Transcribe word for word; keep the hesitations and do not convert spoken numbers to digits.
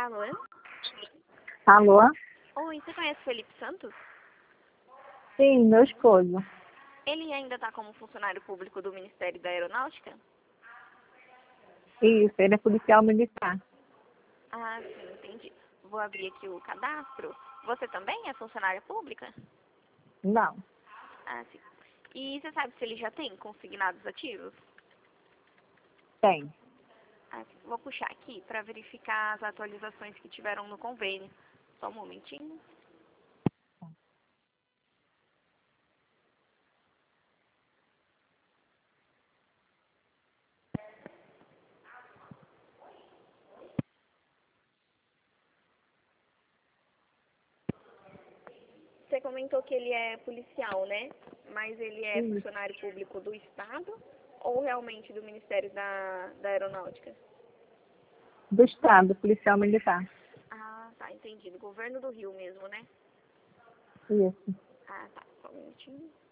Alô? Alô? Oi, você conhece Felipe Santos? Sim, meu esposo. Ele ainda está como funcionário público do Ministério da Aeronáutica? Isso, ele é policial militar. Ah, sim, entendi. Vou abrir aqui o cadastro. Você também é funcionária pública? Não, Ah, sim. E você sabe se ele já tem consignados ativos? tem. Ah, sim. Vou puxar aqui para verificar as atualizações que tiveram no convênio. Só um momentinho. Você comentou que ele é policial, né? Mas ele é Isso. funcionário público do Estado ou realmente do Ministério da, da Aeronáutica? Do Estado, policial militar. Ah, tá, entendi. Do governo do Rio mesmo, né? Isso. Ah, tá. Só um minutinho.